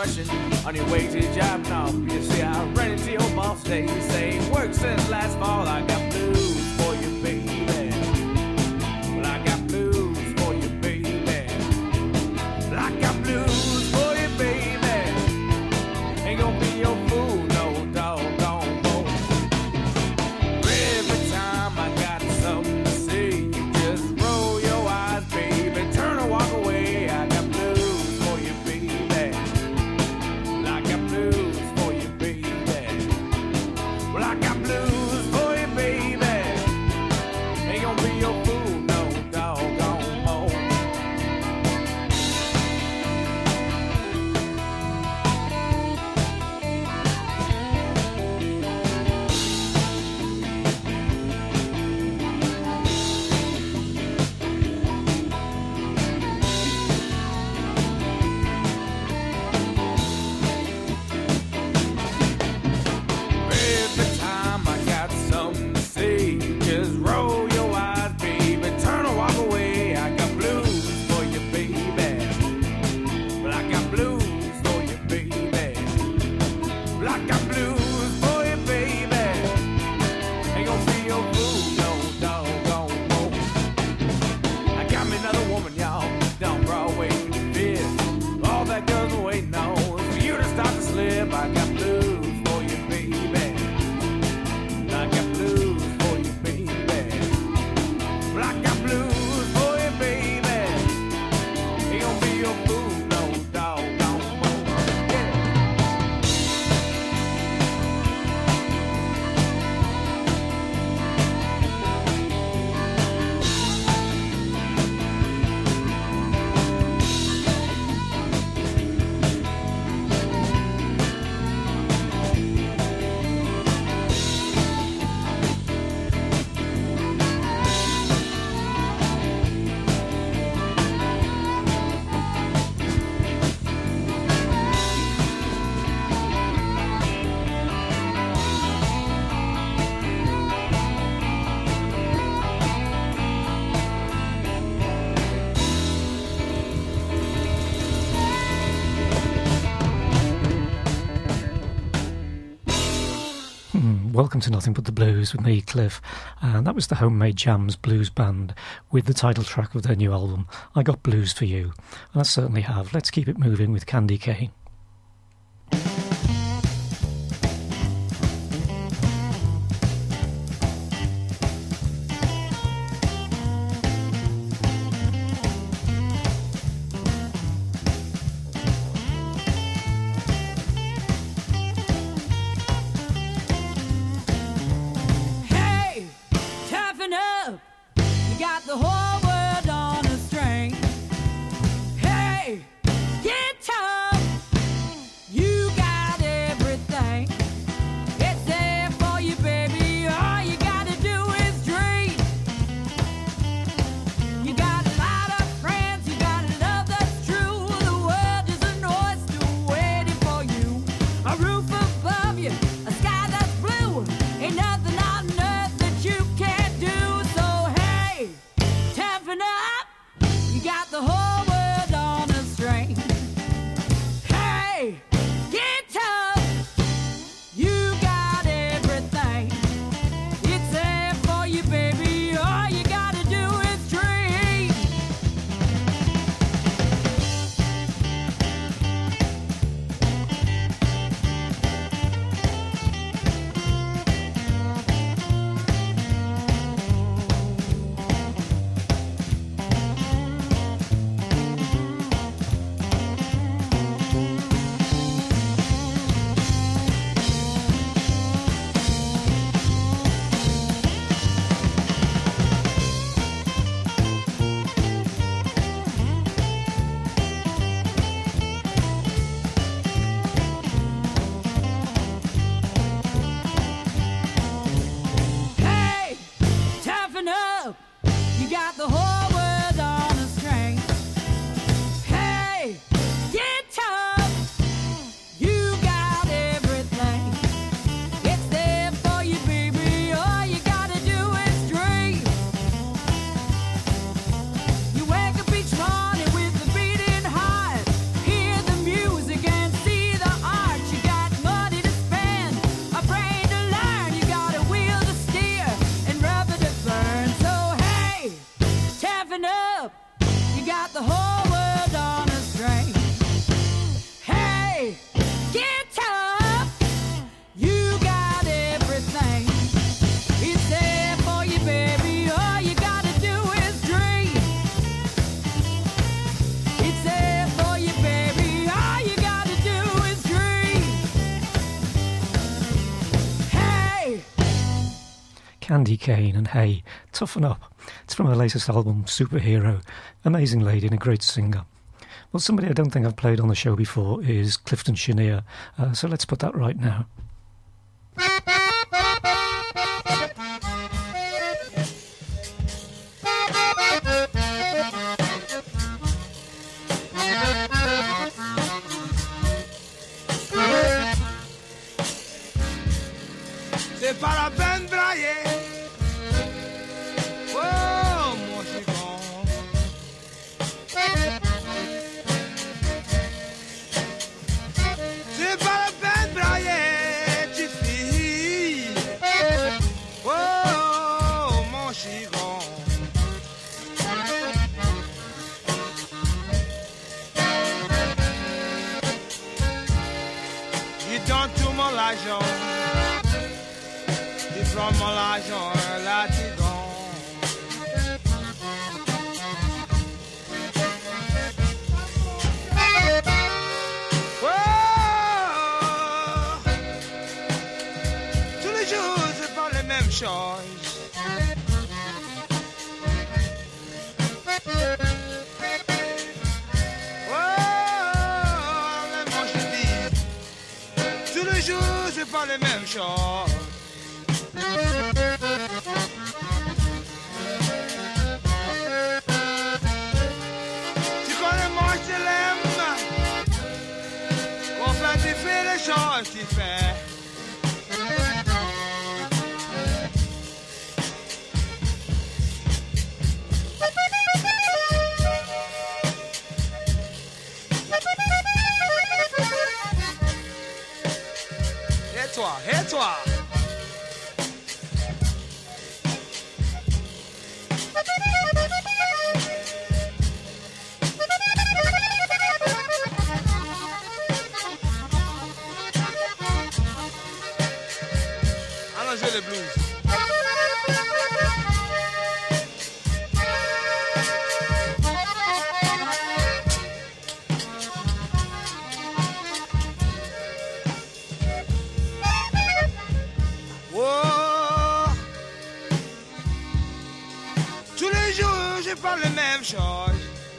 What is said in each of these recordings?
question on your way to your job now. You see, I ran into your boss today. You say, work since last fall. I got blues for you, baby. Well, I got blues for you, baby. Well, I got blues for you, baby. Ain't gonna be your fool, no doggone more. Every time I got something to say, you just roll your eyes, baby. Turn or walk away. I got blues for you, baby. Well, I got blues for you, baby. Well, I got blues for you, baby. Ain't gonna be your fool, no doggone more. Every time I got something to say, just roll your eyes, baby. Turn or walk away. I got blues for you, baby. Well, I got blues for you, baby. Well, I got blues for you, baby. Ain't gonna be your fool, no doggone more. I got me another woman, y'all, down Broadway for the fifth. All that girls are waiting on is for you to start to slip. I got blues for you, baby. I got blues for you, baby. Well, I got blues for you, baby. Ain't gonna be your fool, no doggone more. Yeah. Welcome to Nothing But the Blues with me, Cliff, and that was the Homemade Jams Blues Band with the title track of their new album, I Got Blues For You, and I certainly have. Let's keep it moving with Candy Kane. Hey, toughen up. You got the whole world on a string. Hey, get tough. Candy Cane and Hey, Toughen Up. It's from her latest album, Superhero. Amazing lady and a great singer. Well, somebody I don't think I've played on the show before is Clifton Chenier, so let's put that right now. C'est pas la peine de brailler. Oh, mon chiffon. C'est pas la peine de brailler, petite fille. Oh, mon chiffon. Il donne tout mon argent. From mon l'argent là tu oh, tous les jours c'est pas les mêmes choses. Oh, mais moi je dis, tous les jours c'est pas les mêmes choses. Tu connais moi je l'aime. Qu'on fait tu fais les choses tu fais. Et toi. Allons jouer le blues. Oh, tous les jours je parle les mêmes choses.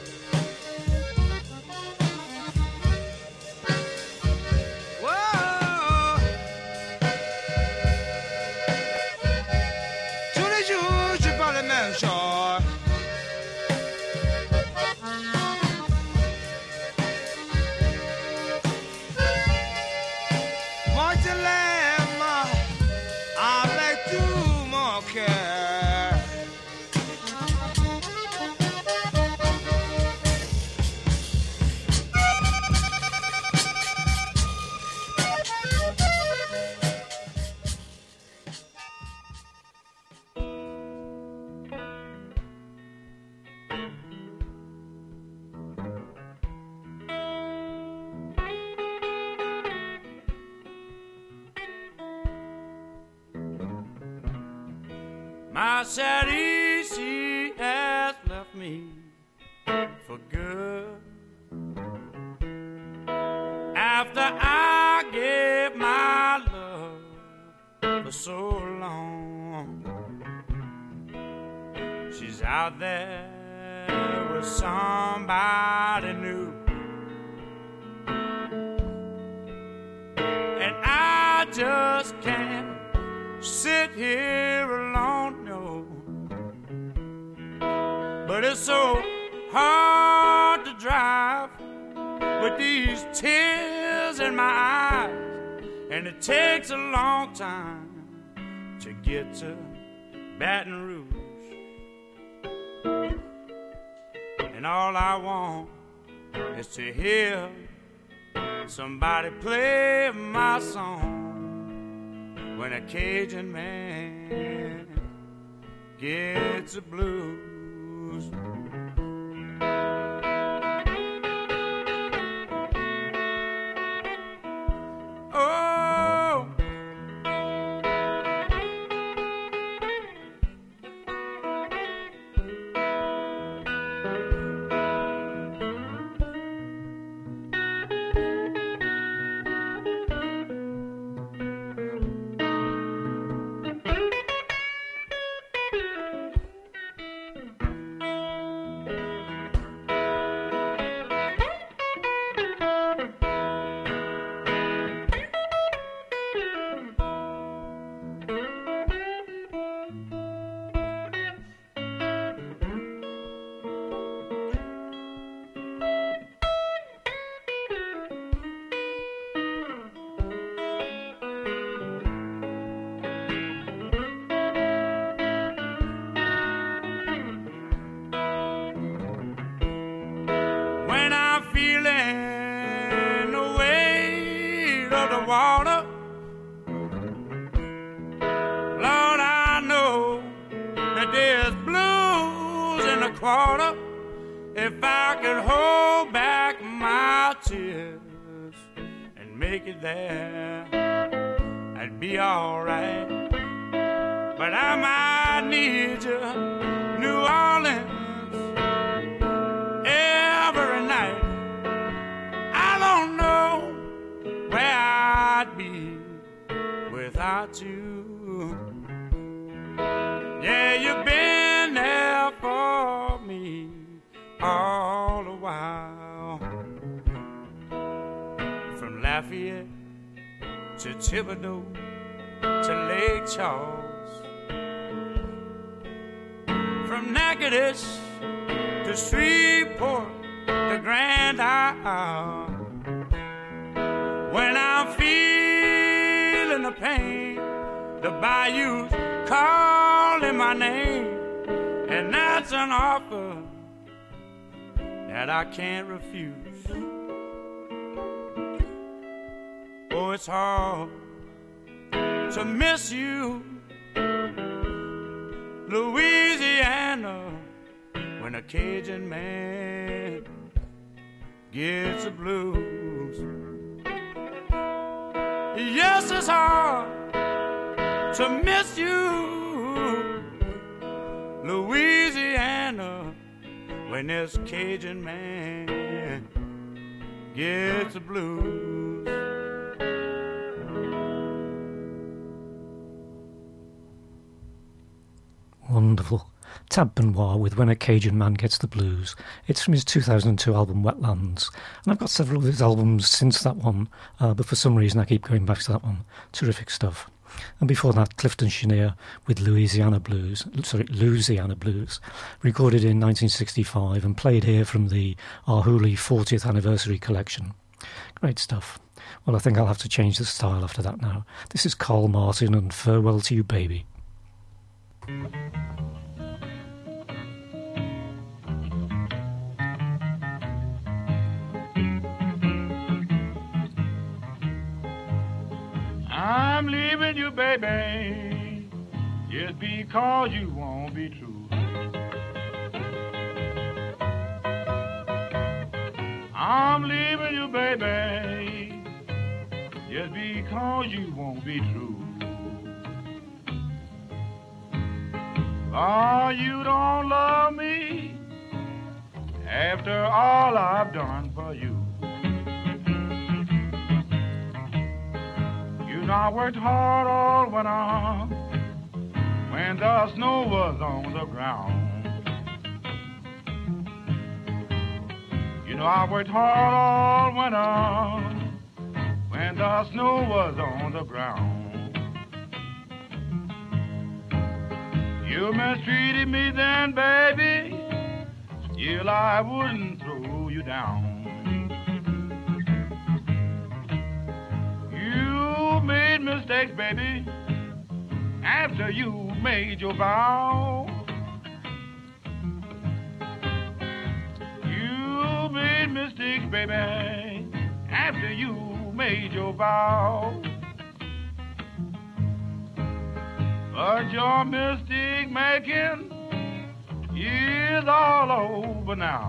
My Sally, she has left me for good. After I gave my love for so long, she's out there with somebody new, and I just can't sit here alone, no. But it's so hard to drive with these tears in my eyes, and it takes a long time to get to Baton Rouge. And all I want is to hear somebody play my song when a Cajun man gets the blues. Oh, feeling the weight of the water. Lord, I know that there's blues in the quarter. If I could hold back my tears and make it there, I'd be all right. But I might need you, New Orleans, every night. I don't know where I'd be without you. Yeah, you've been there for me all the while. From Lafayette to Thibodeau to Lake Charles, from Natchitoches to Shreveport to Grand Isle. When I'm feeling the pain, the bayou's calling my name, and that's an offer that I can't refuse. Oh, it's hard to miss you, Louisiana, when a Cajun man gets the blues. Yes, it's hard to miss you, Louisiana, when this Cajun man gets the blues. Wonderful. Tab Benoit with When a Cajun Man Gets the Blues. It's from his 2002 album Wetlands, and I've got several of his albums since that one, but for some reason I keep going back to that one. Terrific stuff. And before that, Clifton Chenier with Louisiana Blues, recorded in 1965 and played here from the Arhoolie 40th Anniversary Collection. Great stuff. Well, I think I'll have to change the style after that now. This is Carl Martin and Farewell to You, Baby. I'm leaving you, baby, just because you won't be true. I'm leaving you, baby, just because you won't be true. Oh, you don't love me after all I've done for you. You know I worked hard all winter when the snow was on the ground. You know I worked hard all winter when the snow was on the ground. You mistreated me then, baby, still I wouldn't throw you down. You made mistakes, baby, after you made your vow. You made mistakes, baby, after you made your vow. But your mistake making is all over now.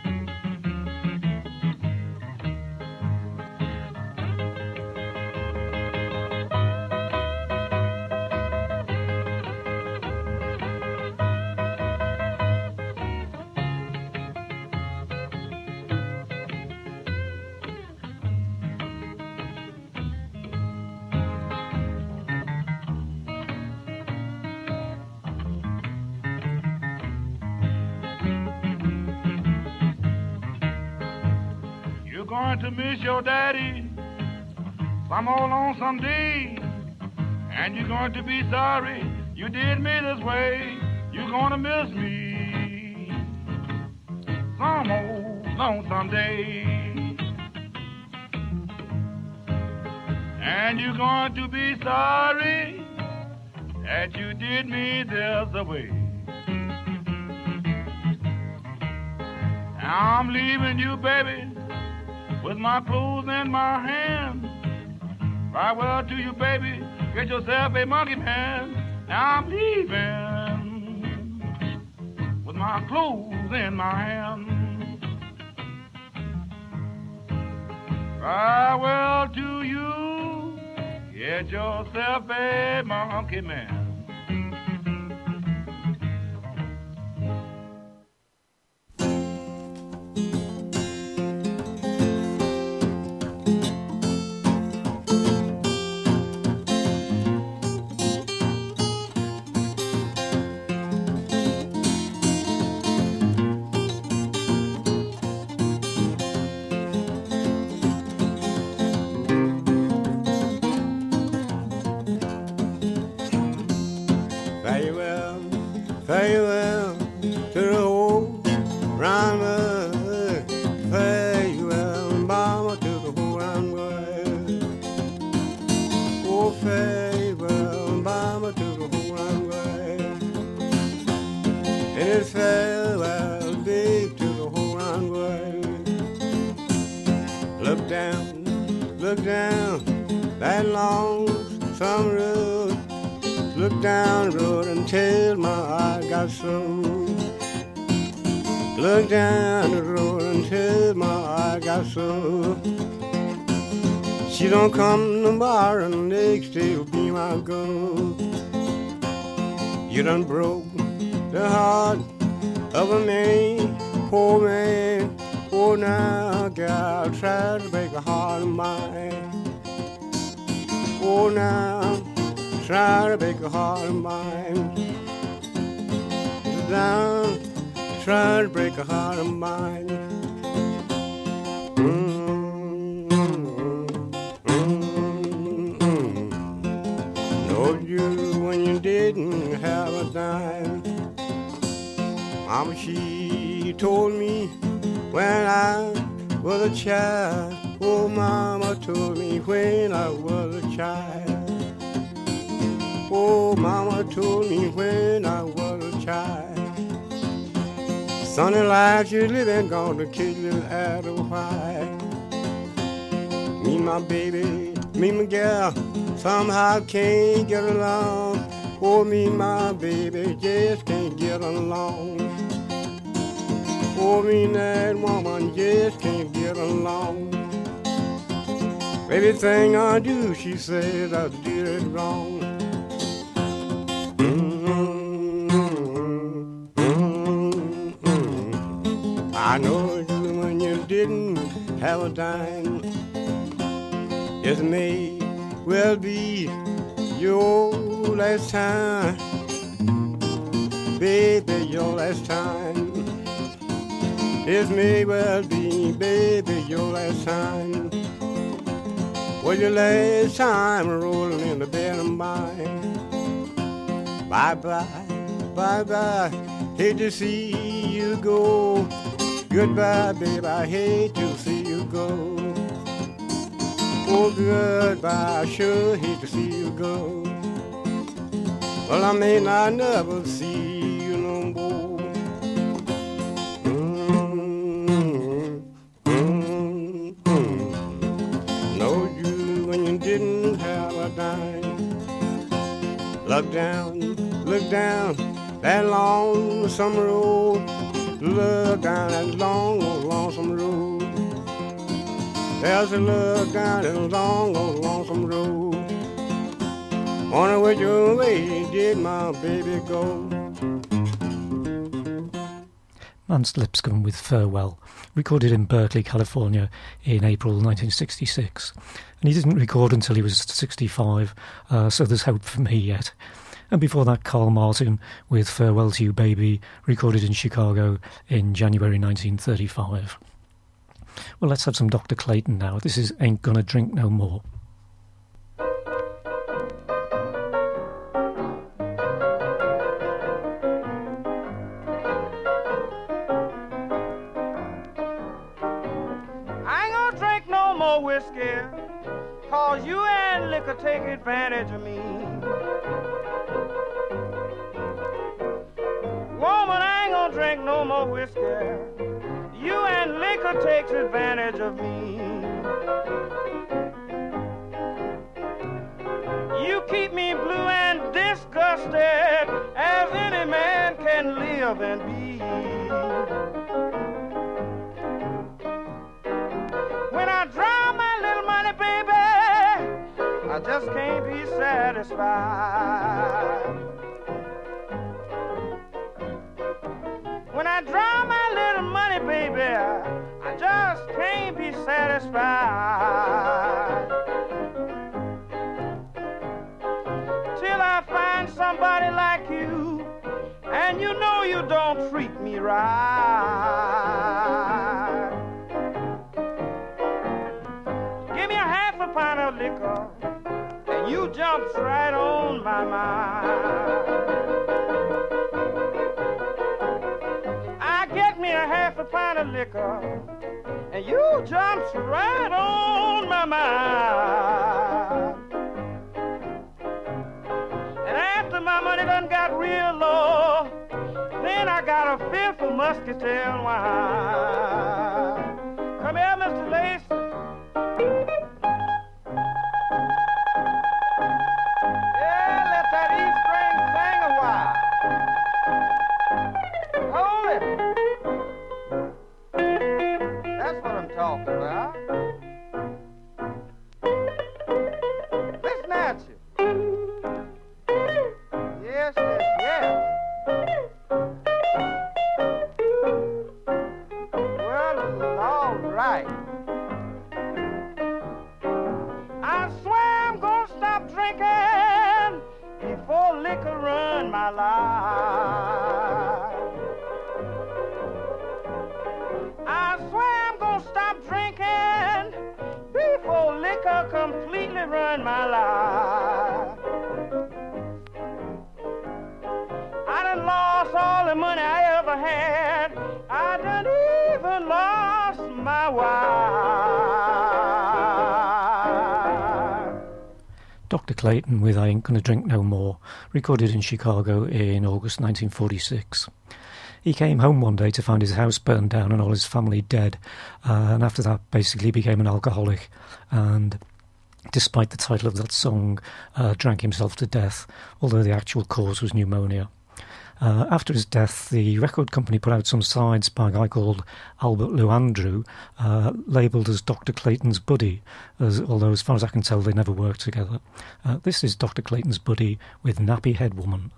Going to miss your daddy some old lonesome day, and you're going to be sorry you did me this way. You're going to miss me some old lonesome day, and you're going to be sorry that you did me this way. I'm leaving you, baby, with my clothes in my hand. Farewell to you, baby. Get yourself a monkey man. Now I'm leaving with my clothes in my hand. Farewell to you. Get yourself a monkey man. Farewell to the whole round world. Farewell, mama, to the whole round world. Oh, farewell, mama, to the whole round world. And it's farewell, big, to the whole round world. Look down, that long summer road. Look down the road until my eye got some. Look down the road until my eye got some. She don't come tomorrow, next day will be my girl. You done broke the heart of a man, poor man. Oh, now, girl, try to break a heart of mine. Oh, now, try to break a heart of mine. Down, try to break a heart of mine. Know you when you didn't have a dime. Mama, she told me when I was a child. Oh, mama told me when I was a child. Oh, mama told me when I was a child. Son, the life you living gonna kill you out of why. Me and my baby, me and my girl, somehow can't get along. Oh, me and my baby just can't get along. Oh, me and that woman just can't get along. Everything I do, she says I did it wrong. I know you when you didn't have a dime. This may well be your last time, baby, your last time. This may well be, baby, your last time. Well, your last time rolling in the bed of mine. Bye-bye, bye-bye, hate to see you go. Goodbye, babe, I hate to see you go. Oh, goodbye, I sure hate to see you go. Well, I may not never see you no more. Know you when you didn't have a dime. Look down, that long summer road. Look down that long, old lonesome road. There's a look down that long, old lonesome road. Wonder which way did my baby go? Mance Lipscomb with Farewell, recorded in Berkeley, California in April 1966. And he didn't record until he was 65, so there's hope for me yet. And before that, Carl Martin with Farewell to You Baby, recorded in Chicago in January 1935. Well, let's have some Dr. Clayton now. This is Ain't Gonna Drink No More. I ain't gonna drink no more whiskey, 'cause you and liquor take advantage of me. Woman, I ain't gonna drink no more whiskey. you and liquor takes advantage of me. You keep me blue and disgusted as any man can live and be. When I draw my little money, baby, I just can't be satisfied. When I draw my little money, baby, I just can't be satisfied. Till I find somebody like you, and you know you don't treat me right. Give me a half a pint of liquor, and you jumps right on my mind. I get me a half a pint of liquor, and you jumps right on my mind. And after my money done got real low, then I got a fifth of muscatel wine. Come here, Mr. Lacy. Yeah, let that E string sing a while. Hold it. That's what I'm talking about. Listen at you. Yes, yes, yes. Well, it's all right. I swear I'm gonna stop drinking before liquor run my life. I swear I'm gonna stop drinking before liquor completely run my life. I done lost all the money I ever had. I done even lost my wife. Dr. Clayton with I Ain't Gonna Drink No More, recorded in Chicago in August 1946. He came home one day to find his house burned down and all his family dead, and after that basically became an alcoholic, and despite the title of that song, drank himself to death, although the actual cause was pneumonia. After his death, the record company put out some sides by a guy called Albert Lou Andrew, labelled as Dr. Clayton's Buddy, although as far as I can tell they never worked together. This is Dr. Clayton's Buddy with Nappy Head Woman.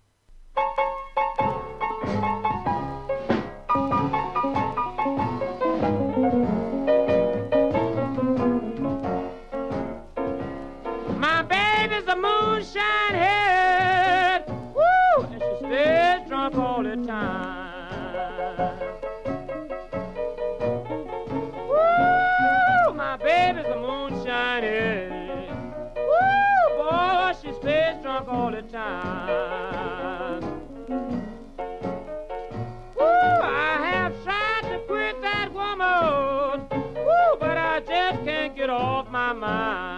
My baby's a moonshine head, woo, and she stays drunk all the time. Woo, my baby's a moonshine head, woo, boy, she stays drunk all the time. Woo, I have tried to quit that woman, woo, but I just can't get off my mind.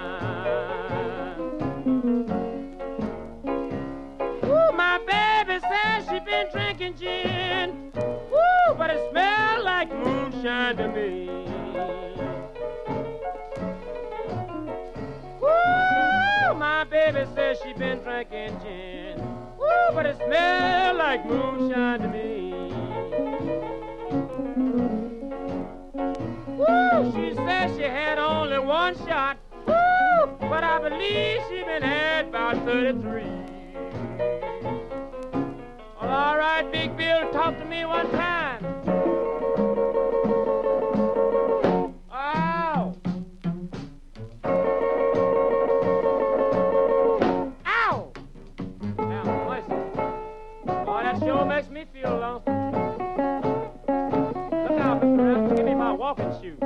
My baby says she been drinking gin, woo, but it smells like moonshine to me. Woo, my baby says she been drinking gin, woo, but it smells like moonshine to me. Woo, she says she had only one shot, woo, but I believe she been had about 33. All right, Big Bill, talk to me one time. Ow! Ow! Now, listen. Boy, that sure makes me feel lonesome. Look out, Mr. Rest, give me my walking shoe.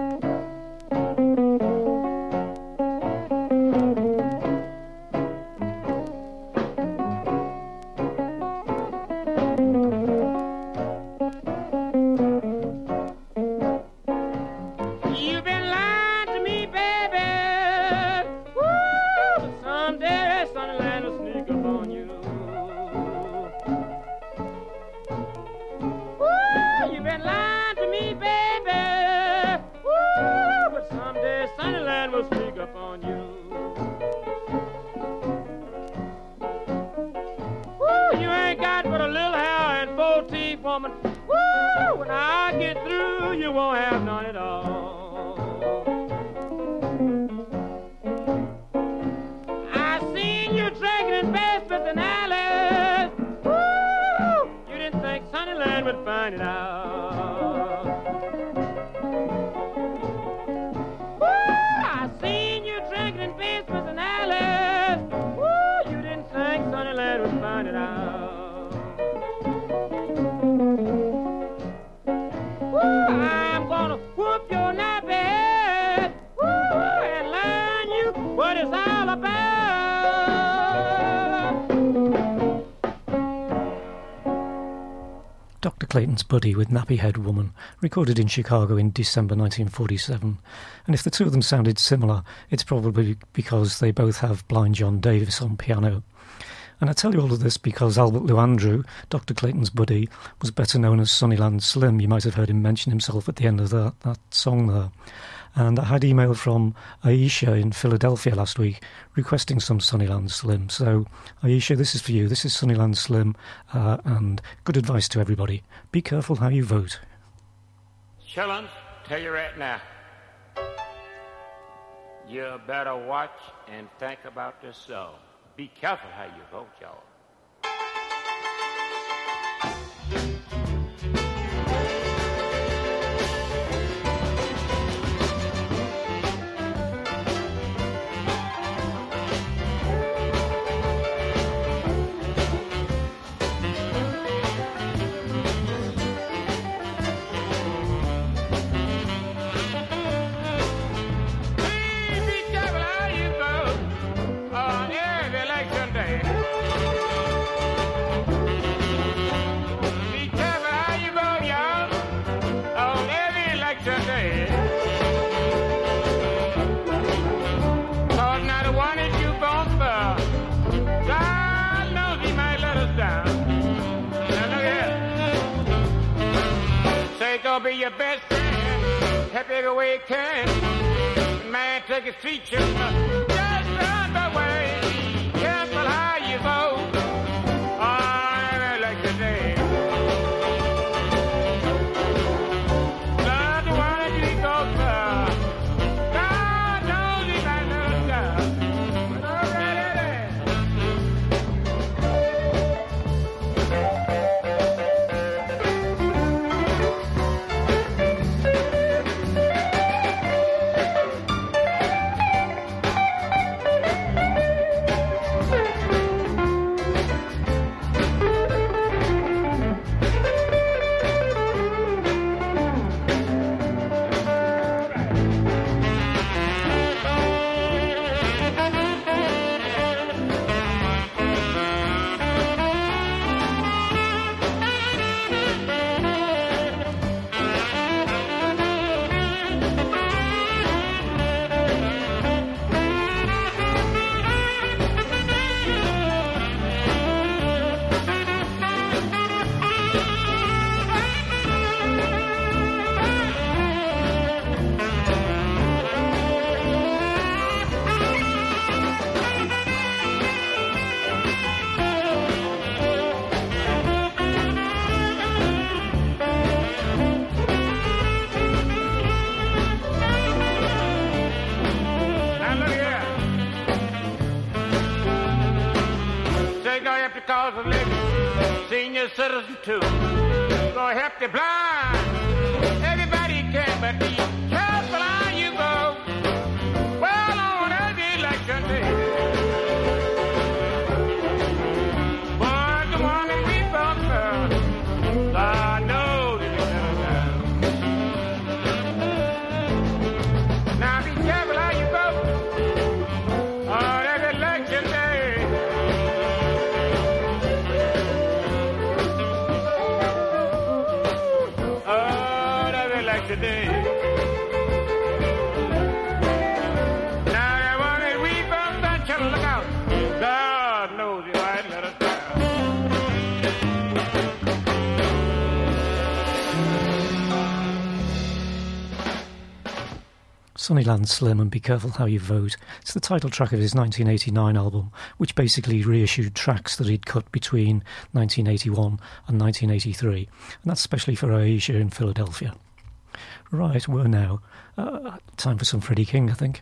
find it out. Woo, I seen you drinking in basements and alleys. Woo, you didn't think, sonny, let us find it out. Woo, I'm gonna whoop your nappy head. Woo, and learn you what it's all about. Dr. Clayton's Buddy with Nappy Head Woman, recorded in Chicago in December 1947. And if the two of them sounded similar, it's probably because they both have Blind John Davis on piano. And I tell you all of this because Albert Lou Andrew, Dr. Clayton's Buddy, was better known as Sunnyland Slim. You might have heard him mention himself at the end of that song there. And I had email from Aisha in Philadelphia last week requesting some Sunnyland Slim. So, Aisha, this is for you. This is Sunnyland Slim, and good advice to everybody. Be careful how you vote. Chillin', tell you right now, you better watch and think about this song. Be careful how you vote, y'all. Be your best friend, help every way you can. Man, take his feature, just run the way. Be careful how you vote on election day. Not the one that you go for. God knows he might let us down. But already there. Cause of living, senior citizen too. Gonna help the blind, everybody can, but be careful how you go. Well, on every election day, but the one that we vote for, I know that it's never done. Now be careful how you vote on every election day. Today. Now that one that we both done, tell her, look out. God knows you might let us down. Sunnyland Slim and Be Careful How You Vote. It's the title track of his 1989 album, which basically reissued tracks that he'd cut between 1981 and 1983. And that's especially for Aisha in Philadelphia. Right, we're now. Time for some Freddie King, I think.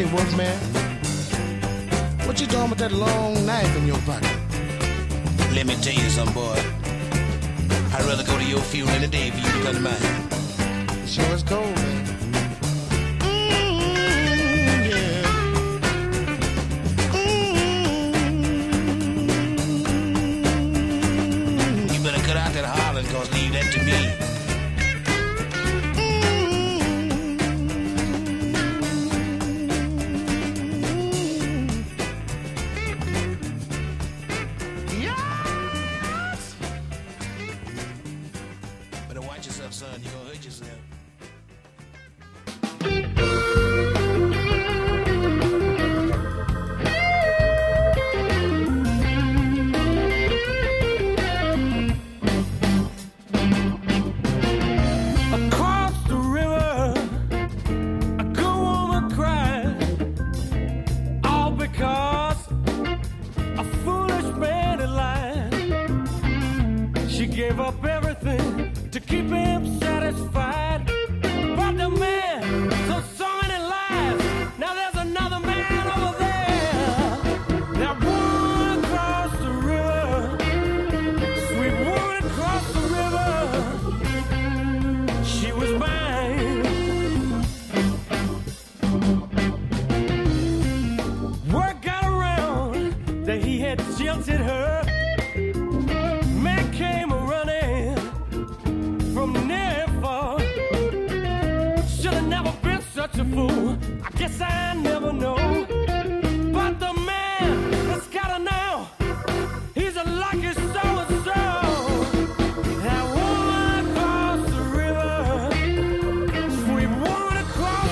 Hey, Wolfman, what you doing with that long knife in your pocket? Let me tell you something, boy. I'd rather go to your funeral any day for you to come to mine. It sure is cold, man. Cut out that hollering, cause leave that to me. Yes! Better watch yourself, son. You're gonna hurt yourself. Gave up everything to keep him satisfied. But the man told so many lies. Now there's another man over there. That woman across the river, sweet woman across the river, she was mine. Word got around that he had jilted her. Man came running from near far. Should have never been such a fool. I guess I never know. But the man that's got her now, he's a lucky so-and-so. That woman across the river, sweet woman across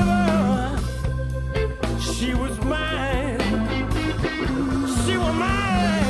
the river, she was mine. She was mine.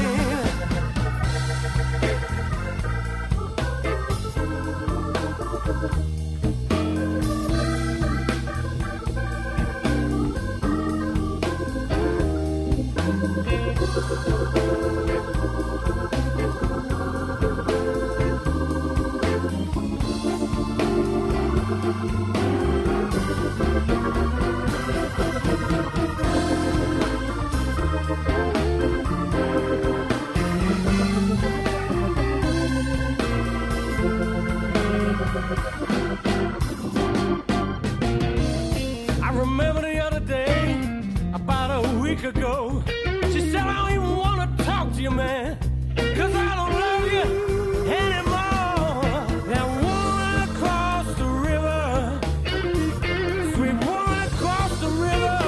I remember the other day, about a week ago, she said, I don't even want to talk to you, man, 'cause I don't love you anymore. That woman across the river, sweet woman across the river,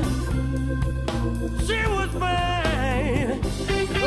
she was mine. Oh,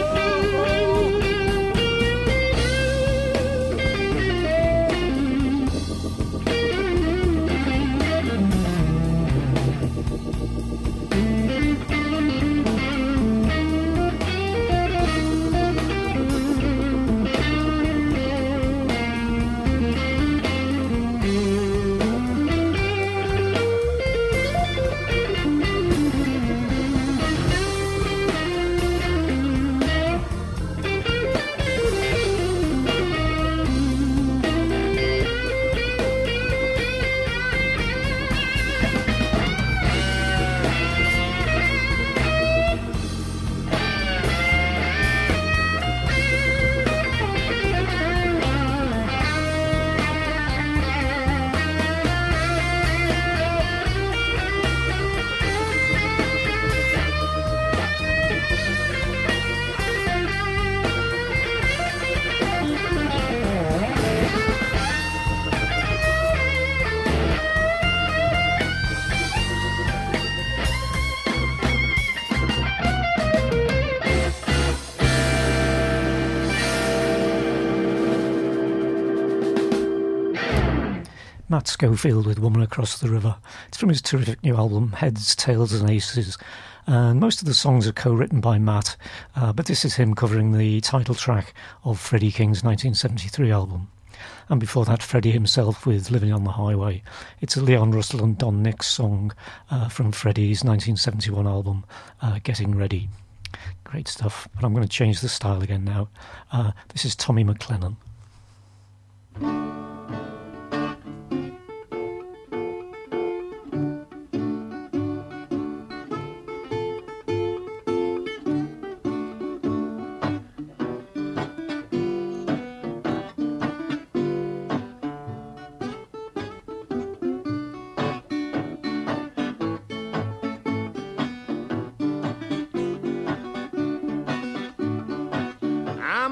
Matt Schofield with Woman Across the River. It's from his terrific new album, Heads, Tails and Aces. And most of the songs are co-written by Matt, but this is him covering the title track of Freddie King's 1973 album. And before that, Freddie himself with Living on the Highway. It's a Leon Russell and Don Nix song from Freddie's 1971 album, Getting Ready. Great stuff, but I'm going to change the style again now. This is Tommy McLennan.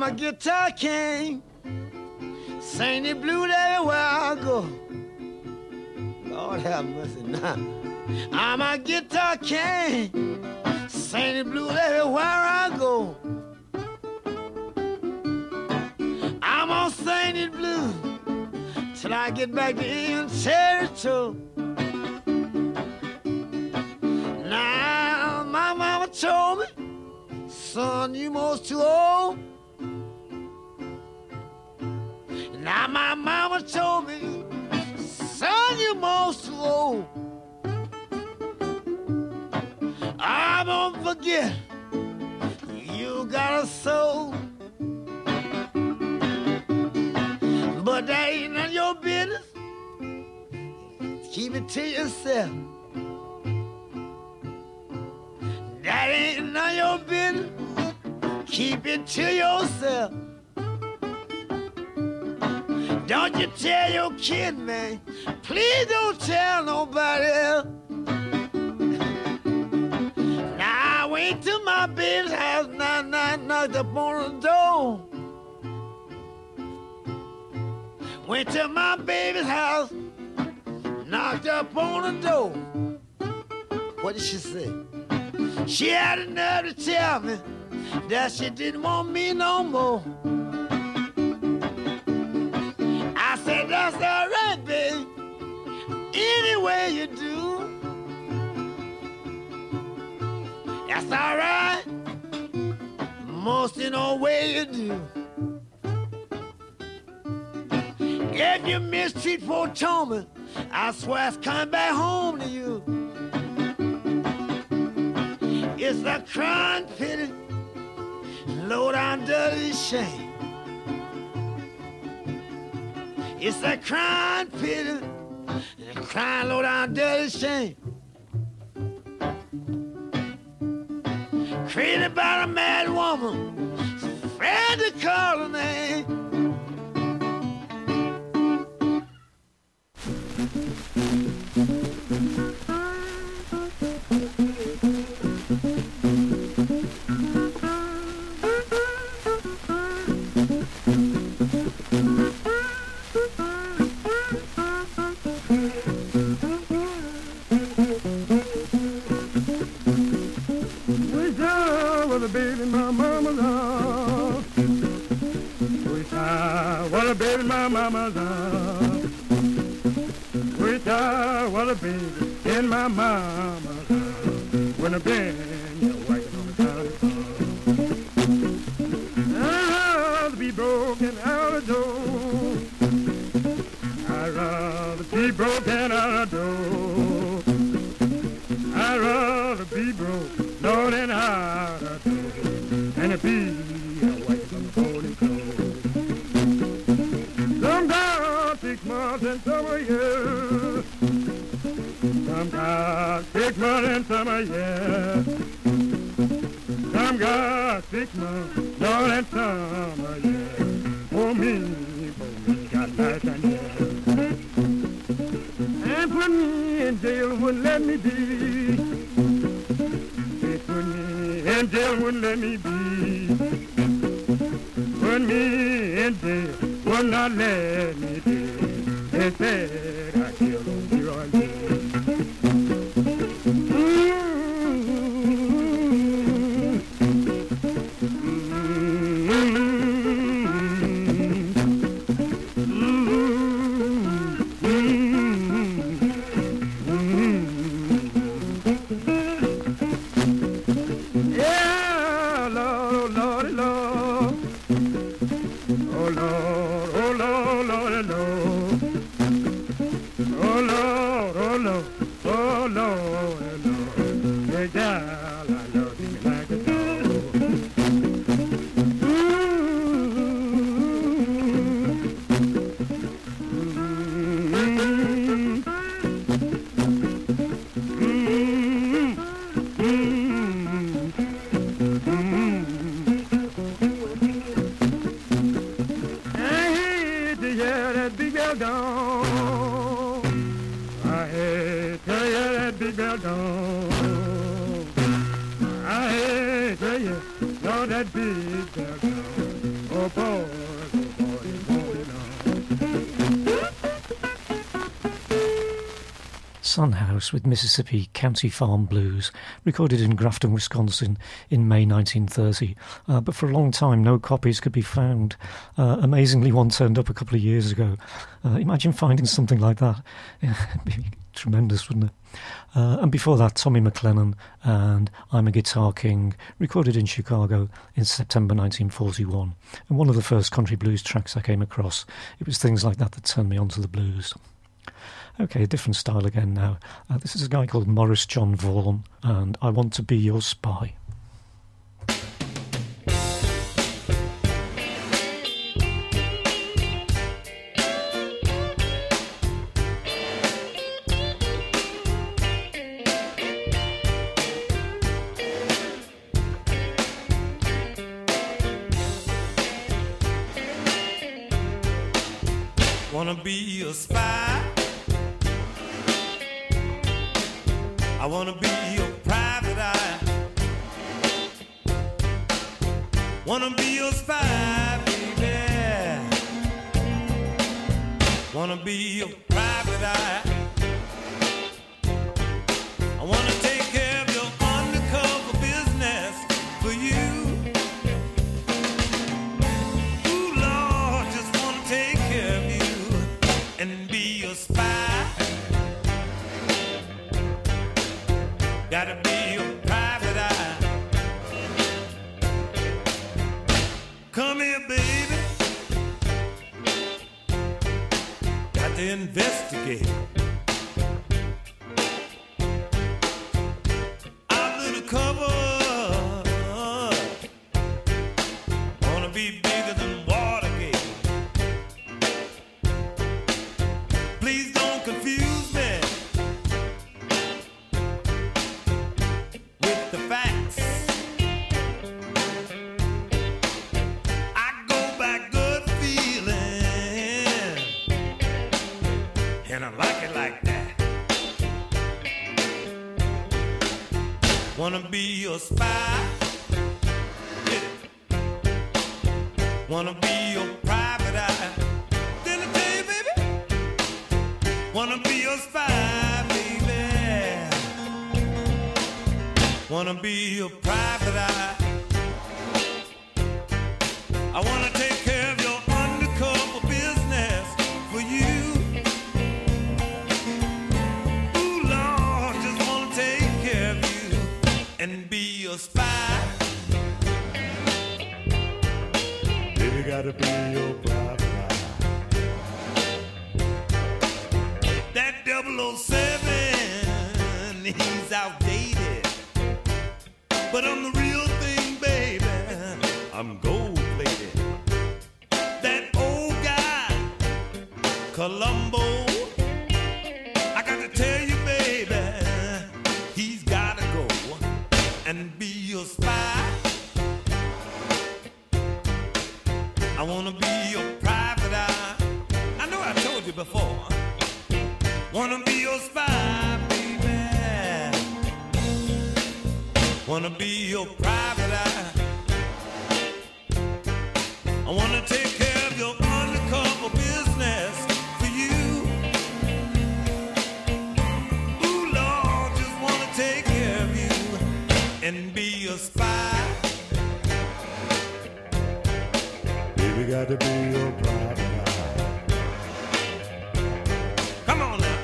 I'm a guitar king, sing the blues everywhere I go. Lord have mercy now. I'm a guitar king, sing the blues everywhere I go. I'm gonna sing the blues till I get back to Indian territory. Now my mama told me, son, you most too old. Now my mama told me, son, you most too old. I won't forget, you got a soul. But that ain't none of your business. Keep it to yourself. That ain't none of your business. Keep it to yourself. Don't you tell your kid, man. Please don't tell nobody else. Now I went to my baby's house, knocked up on the door. Went to my baby's house, knocked up on the door. What did she say? She had the nerve to tell me that she didn't want me no more. I said, that's all right, baby, any way you do. That's all right, most in no way you do. If you mistreat poor Toma, I swear it's coming back home to you. It's a crying pity, low down dirty shame. It's a crying pity, crying low down dirty shame. Created by a mad woman, afraid to call her name. In my mama's house, when I've been working on the telephone, I'd rather be broken out of door. I'd rather be broken out of door. I'd rather be broke, Lord, and out of door, than to be working on the holy clothes. Sometimes 6 months and some a year. Some got 6 months and some a year. Some got 6 months, Lord, and some a year. For me, got life and year. And put me in jail, wouldn't let me be. They put me in jail, wouldn't let me be. Put me in jail, would not let me be. They said I killed on zero and zero. Oh boy, he's going on. Son House with Mississippi County Farm Blues, recorded in Grafton, Wisconsin in May 1930. But for a long time, no copies could be found. Amazingly, one turned up a couple of years ago. Imagine finding something like that. It'd be tremendous, wouldn't it? And before that, Tommy McLennan and I'm a Guitar King, recorded in Chicago in September 1941. And one of the first country blues tracks I came across. It was things like that that turned me onto the blues. Okay, a different style again now. This is a guy called Morris John Vaughan, and I Want to Be Your Spy. Wanna be a spy. I wanna be your private eye. Wanna be your spy, baby. Wanna be your private eye. I wanna take care of your undercover business for you. Ooh, Lord, just wanna take care of you and be your spy. Gotta be your private eye. Come here, baby. Got to investigate our little cover. Wanna be bigger than Watergate. Please don't confuse me with the facts. I go by good feeling, and I like it like that. Wanna be your spy, yeah. Wanna be your private eye. Didn't I tell you, baby? Wanna be your spy, baby. Wanna be your private eye. I wanna take care of your undercover business for you. Ooh, Lord, just wanna take care of you and be your spy. Baby, gotta be your private eye. That 007, he's outdated, but I'm the real thing, baby. I'm gold-plated. That old guy, Columbo, I got to tell you, baby, he's got to go and be your spy. I want to be your private eye. I know I told you before. Want to be your spy, baby. Wanna be your private eye. I wanna take care of your undercover business for you. Ooh, Lord, just wanna take care of you and be your spy. Baby, got to be your private eye. Come on now.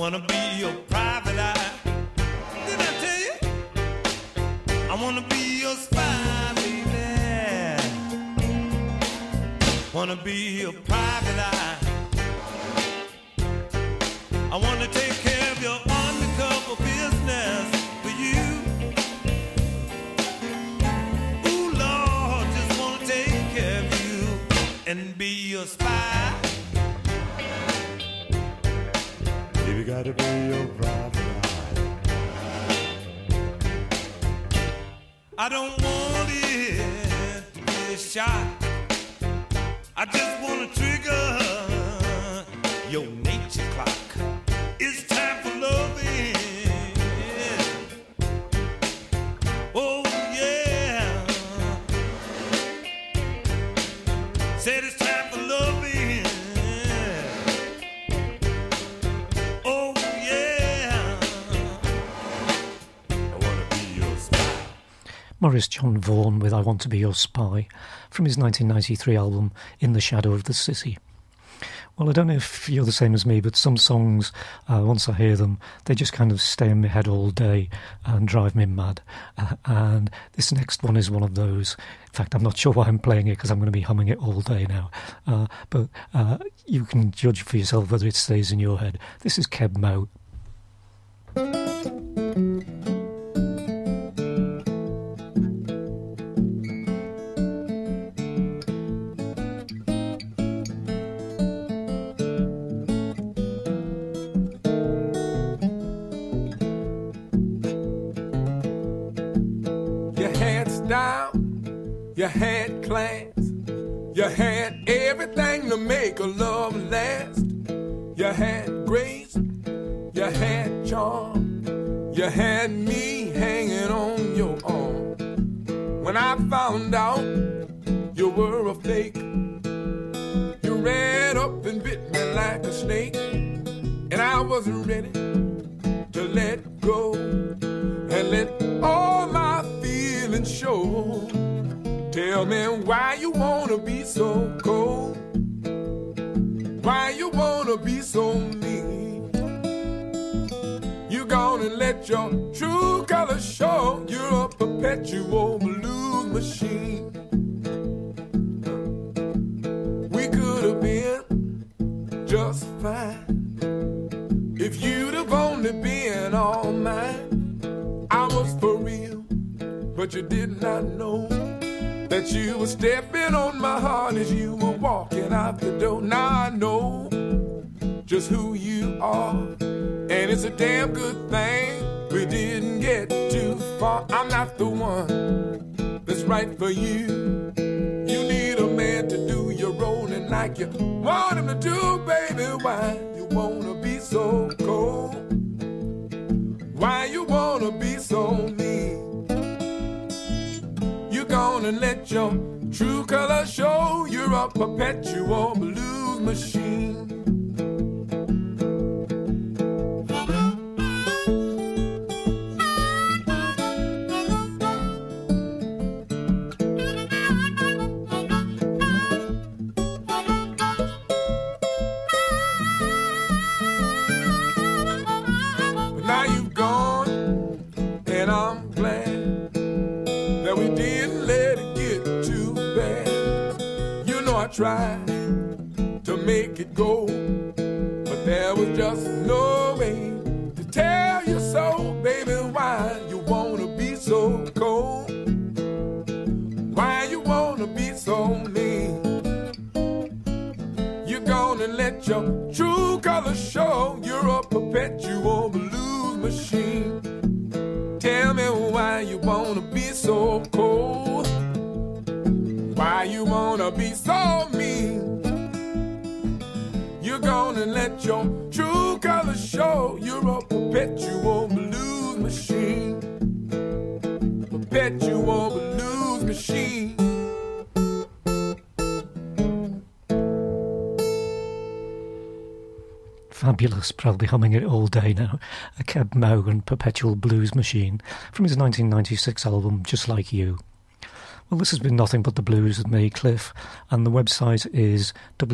wanna be your private eye. Didn't I tell you? I wanna be your spy, baby. Wanna be your private eye. I wanna take care of your undercover business for you. Ooh, Lord, just wanna take care of you and be your spy. Baby, gotta be your private eye. I don't want it to be a shot. I just wanna trigger your nature clock. It's time for loving. Oh yeah. Said it's time for loving. Oh yeah. I wanna be your spy. Maurice John Vaughan with I Want to Be Your Spy from his 1993 album In the Shadow of the City. Well, I don't know if you're the same as me, but some songs, once I hear them, they just kind of stay in my head all day and drive me mad. And this next one is one of those. In fact, I'm not sure why I'm playing it because I'm going to be humming it all day now. But you can judge for yourself whether it stays in your head. This is Keb Mo. You had class, you had everything to make a love last. You had grace, you had charm, you had me hanging on your arm. When I found out you were a fake, you ran up and bit me like a snake, and I wasn't ready to let go and let all my feelings show. Tell me why you wanna be so cold, why you wanna be so mean. You gonna let your true colors show. You're a perpetual blues machine. We could have been just fine if you'd have only been all mine. I was for real, but you did not know that you were stepping on my heart as you were walking out the door. Now I know just who you are, and it's a damn good thing we didn't get too far. I'm not the one that's right for you. You need a man to do your rolling like you want him to do, baby. Why you wanna be so cold? Why you wanna be so mean? Gonna let your true color show. You're a perpetual blues machine. But now you've gone, and I'm glad that we didn't let it get too bad. You know I tried to make it go, but there was just no way to tell you so. Baby, why you wanna be so cold? Why you wanna be so mean? You're gonna let your true colors show. You're a perpetual blues machine. Tell me why you wanna be so cold, why you wanna be so mean. You're gonna let your true colors show. You're a perpetual blues machine, perpetual blues machine. Fabulous, probably humming it all day now. A Keb Mo and Perpetual Blues Machine from his 1996 album Just Like You. Well, this has been Nothing But the Blues with me, Cliff, and the website is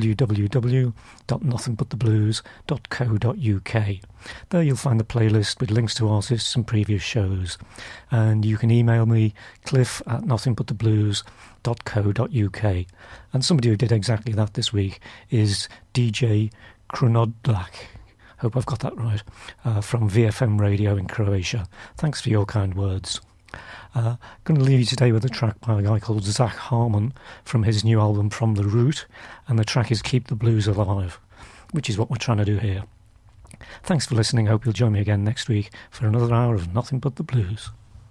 www.nothingbuttheblues.co.uk. There you'll find the playlist with links to artists and previous shows. And you can email me, cliff@nothingbuttheblues.co.uk. And somebody who did exactly that this week is DJ Krunodlak. Hope I've got that right. From VFM Radio in Croatia. Thanks for your kind words. Going to leave you today with a track by a guy called Zach Harmon from his new album From the Root, and the track is Keep the Blues Alive, which is what we're trying to do here. Thanks for listening. Hope you'll join me again next week for another hour of Nothing But the Blues.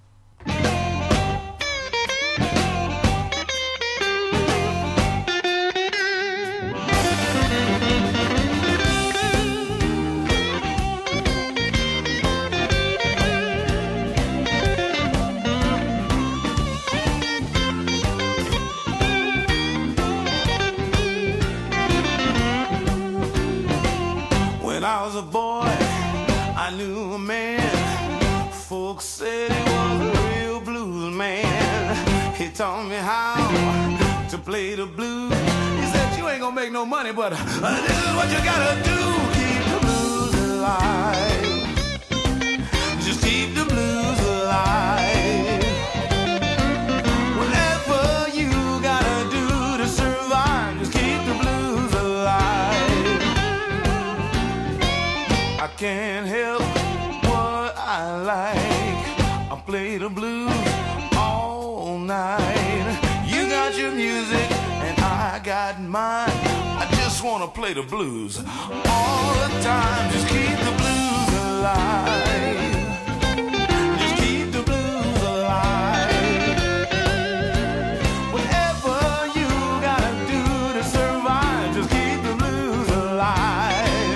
I was a boy, I knew a man. Folks said he was a real blues man. He taught me how to play the blues. He said, you ain't gonna make no money, but this is what you gotta do. Keep the blues alive. Just keep the blues alive. Whatever you gotta do to survive, just keep the blues alive. I can't help what I like. I play the blues all night. You got your music and I got mine. I just wanna play the blues all the time. Just keep the blues alive. Just keep the blues alive. Whatever you gotta do to survive, just keep the blues alive.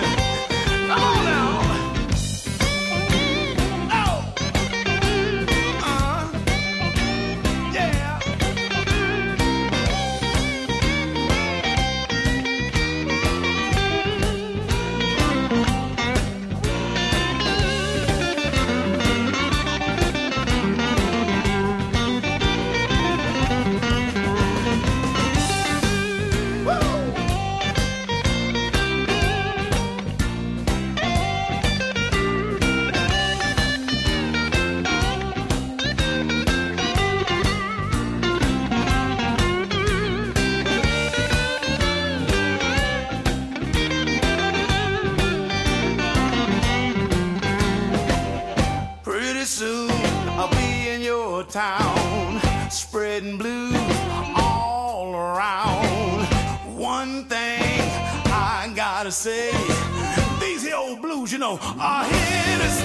Town, spreading blues all around. One thing I gotta say, these here old blues, you know, are here to